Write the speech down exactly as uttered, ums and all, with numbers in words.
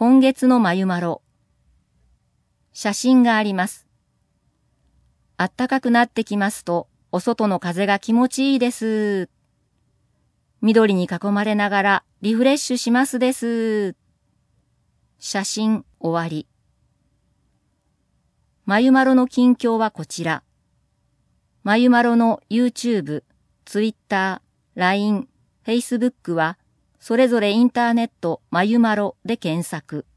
今月のまゆまろ。写真があります。あったかくなってきますと、お外の風が気持ちいいです。緑に囲まれながらリフレッシュしますです。写真終わり。まゆまろの近況はこちら。まゆまろの YouTube、Twitter、ライン、Facebook はそれぞれインターネットまゆまろで検索。